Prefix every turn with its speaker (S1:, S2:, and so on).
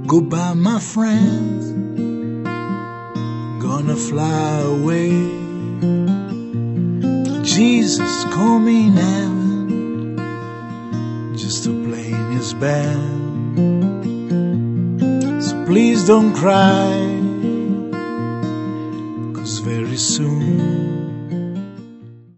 S1: Goodbye, my friends, gonna fly away. Jesus called me in heaven just to play in his band. So please don't cry, 'cause very soon